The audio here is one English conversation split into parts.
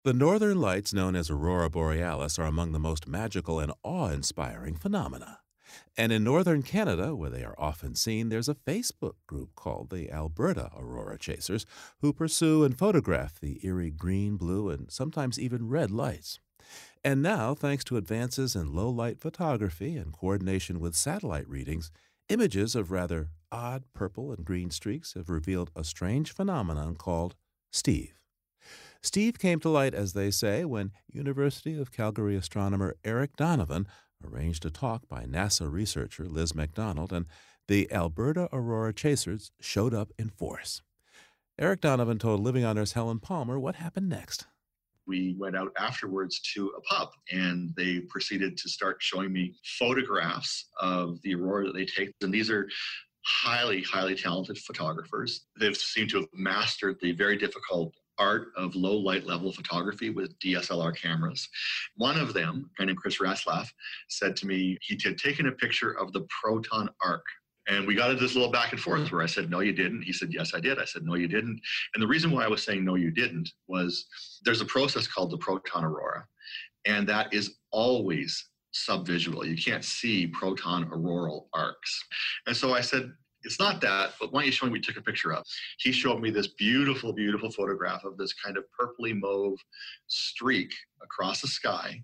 The northern lights, known as aurora borealis, are among the most magical and awe-inspiring phenomena. And in northern Canada, where they are often seen, there's a Facebook group called the Alberta Aurora Chasers who pursue and photograph the eerie green, blue, and sometimes even red lights. And now, thanks to advances in low light photography and coordination with satellite readings, images of rather odd purple and green streaks have revealed a strange phenomenon called Steve. Steve came to light, as they say, when University of Calgary astronomer Eric Donovan arranged a talk by NASA researcher Liz McDonald, and the Alberta Aurora Chasers showed up in force. Eric Donovan told Living on Earth's Helen Palmer what happened next. We went out afterwards to a pub and they proceeded to start showing me photographs of the aurora that they take. And these are highly, highly talented photographers. They've seemed to have mastered the very difficult art of low light level photography with DSLR cameras. One of them, a guy named Chris Ratzlaff, said to me he had taken a picture of the proton arc. And we got into this little back and forth where I said, no, you didn't. He said, yes, I did. I said, no, you didn't. And the reason why I was saying, no, you didn't, was there's a process called the proton aurora. And that is always subvisual. You can't see proton auroral arcs. And so I said, it's not that, but why don't you show me what we took a picture of? He showed me this beautiful, beautiful photograph of this kind of purpley mauve streak across the sky.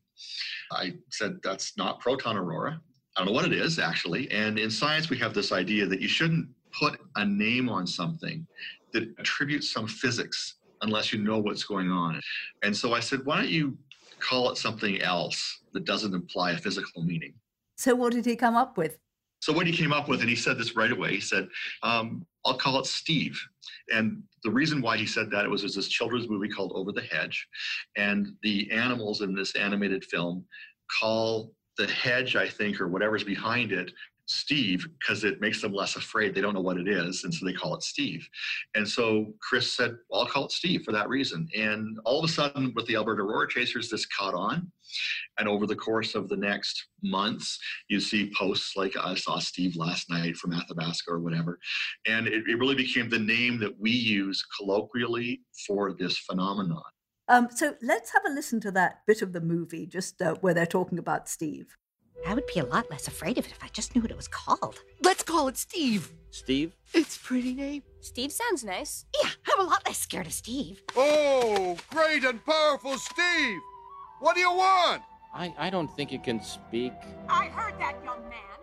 I said, that's not proton aurora. I don't know what it is, actually. And in science, we have this idea that you shouldn't put a name on something that attributes some physics unless you know what's going on. And so I said, why don't you call it something else that doesn't imply a physical meaning? So what did he come up with? So what he came up with, and he said this right away, he said, I'll call it Steve. And the reason why he said that, it was there's this children's movie called Over the Hedge. And the animals in this animated film call the hedge, I think, or whatever's behind it, Steve, because it makes them less afraid. They don't know what it is, and so they call it Steve. And so Chris said, well, I'll call it Steve for that reason. And all of a sudden, with the Alberta Aurora Chasers, this caught on. And over the course of the next months, you see posts like, I saw Steve last night from Athabasca or whatever. And it really became the name that we use colloquially for this phenomenon. So let's have a listen to that bit of the movie, just where they're talking about Steve. I would be a lot less afraid of it if I just knew what it was called. Let's call it Steve. Steve? It's a pretty name. Steve sounds nice. Yeah, I'm a lot less scared of Steve. Oh, great and powerful Steve! What do you want? I don't think you can speak. I heard that, young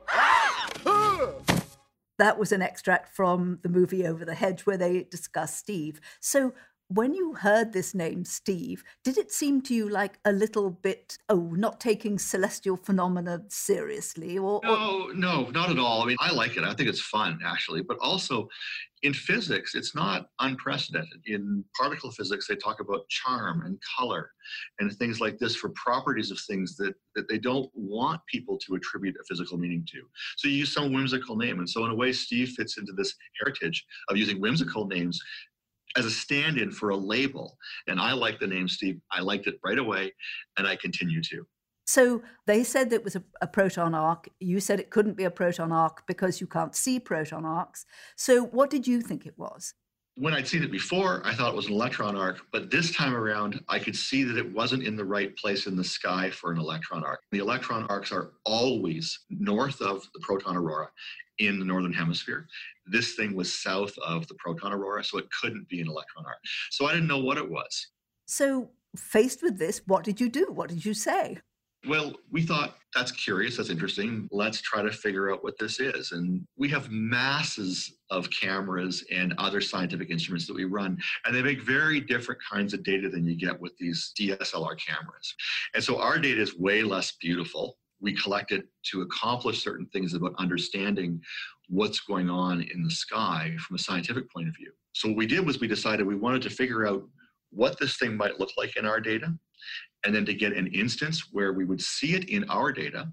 man. That was an extract from the movie Over the Hedge where they discuss Steve. So when you heard this name, Steve, did it seem to you like a little bit, not taking celestial phenomena seriously? No, not at all. I mean, I like it. I think it's fun, actually. But also, in physics, it's not unprecedented. In particle physics, they talk about charm and color and things like this for properties of things that they don't want people to attribute a physical meaning to. So you use some whimsical name. And so in a way, Steve fits into this heritage of using whimsical names as a stand-in for a label. And I like the name Steve. I liked it right away, and I continue to. So they said that it was a proton arc. You said it couldn't be a proton arc because you can't see proton arcs. So what did you think it was? When I'd seen it before, I thought it was an electron arc, but this time around, I could see that it wasn't in the right place in the sky for an electron arc. The electron arcs are always north of the proton aurora in the northern hemisphere. This thing was south of the proton aurora, so it couldn't be an electron arc. So I didn't know what it was. So faced with this, what did you do? What did you say? Well, we thought, that's curious, that's interesting. Let's try to figure out what this is. And we have masses of cameras and other scientific instruments that we run, and they make very different kinds of data than you get with these DSLR cameras. And so our data is way less beautiful. We collect it to accomplish certain things about understanding what's going on in the sky from a scientific point of view. So what we did was we decided we wanted to figure out what this thing might look like in our data, and then to get an instance where we would see it in our data.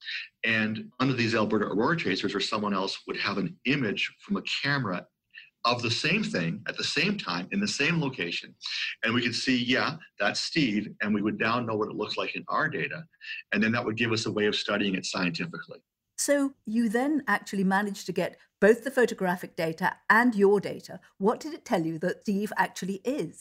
And under these Alberta Aurora Chasers or someone else would have an image from a camera of the same thing at the same time in the same location. And we could see, yeah, that's Steve, and we would now know what it looks like in our data. And then that would give us a way of studying it scientifically. So you then actually managed to get both the photographic data and your data. What did it tell you that Steve actually is?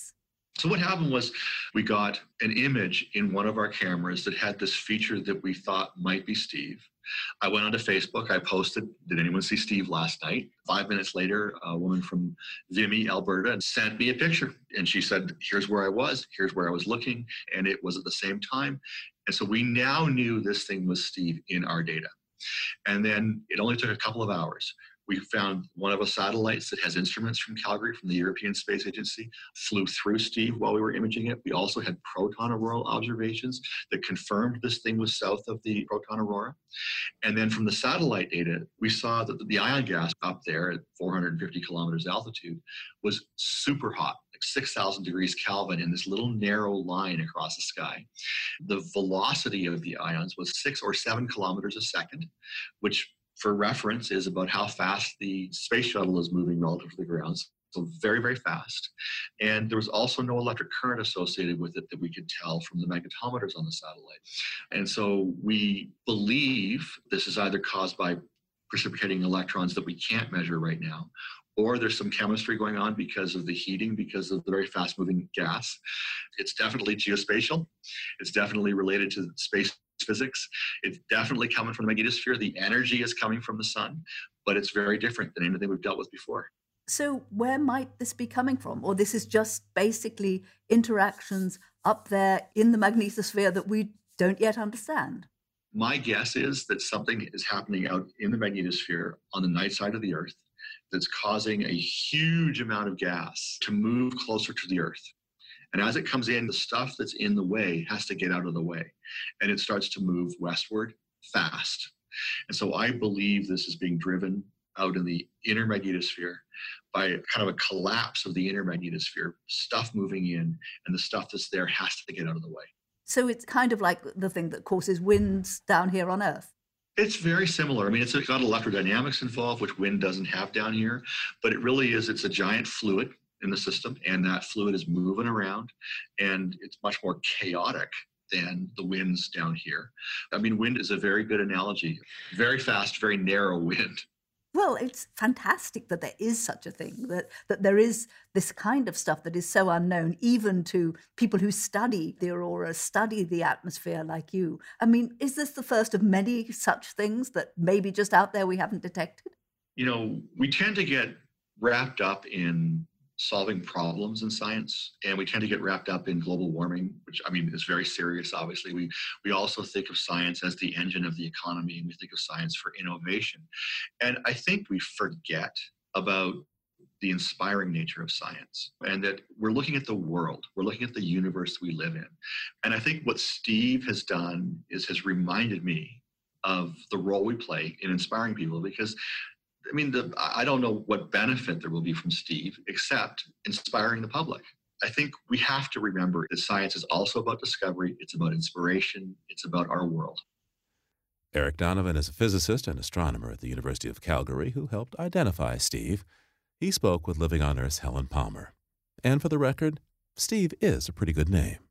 So what happened was we got an image in one of our cameras that had this feature that we thought might be Steve. I went onto Facebook. I posted, did anyone see Steve last night? 5 minutes later, a woman from Vimy, Alberta, sent me a picture. And she said, here's where I was. Here's where I was looking. And it was at the same time. And so we now knew this thing was Steve in our data. And then it only took a couple of hours. We found one of the satellites that has instruments from Calgary, from the European Space Agency, flew through Steve while we were imaging it. We also had proton auroral observations that confirmed this thing was south of the proton aurora. And then from the satellite data, we saw that the ion gas up there at 450 kilometers altitude was super hot, like 6,000 degrees Kelvin in this little narrow line across the sky. The velocity of the ions was 6 or 7 kilometers a second, which for reference is about how fast the space shuttle is moving relative to the ground. So very, very fast. And there was also no electric current associated with it that we could tell from the magnetometers on the satellite. And so we believe this is either caused by precipitating electrons that we can't measure right now, or there's some chemistry going on because of the heating, because of the very fast moving gas. It's definitely geospatial. It's definitely related to space physics. It's definitely coming from the magnetosphere. The energy is coming from the sun, but it's very different than anything we've dealt with before. So where might this be coming from? Or this is just basically interactions up there in the magnetosphere that we don't yet understand? My guess is that something is happening out in the magnetosphere on the night side of the Earth that's causing a huge amount of gas to move closer to the Earth. And as it comes in, the stuff that's in the way has to get out of the way. And it starts to move westward fast. And so I believe this is being driven out in the inner magnetosphere by kind of a collapse of the inner magnetosphere, stuff moving in, and the stuff that's there has to get out of the way. So it's kind of like the thing that causes winds down here on Earth. It's very similar. I mean, it's got electrodynamics involved, which wind doesn't have down here, but it really is, it's a giant fluid in the system, and that fluid is moving around, and it's much more chaotic than the winds down here. I mean, wind is a very good analogy. Very fast, very narrow wind. Well, it's fantastic that there is such a thing, that there is this kind of stuff that is so unknown, even to people who study the aurora, study the atmosphere like you. I mean, is this the first of many such things that maybe just out there we haven't detected? You know, we tend to get wrapped up in solving problems in science, and we tend to get wrapped up in global warming, which, I mean, is very serious, obviously. We also think of science as the engine of the economy, and we think of science for innovation. And I think we forget about the inspiring nature of science, and that we're looking at the world, we're looking at the universe we live in. And I think what Steve has done is has reminded me of the role we play in inspiring people, because I mean, I don't know what benefit there will be from Steve, except inspiring the public. I think we have to remember that science is also about discovery. It's about inspiration. It's about our world. Eric Donovan is a physicist and astronomer at the University of Calgary who helped identify Steve. He spoke with Living on Earth's Helen Palmer. And for the record, Steve is a pretty good name.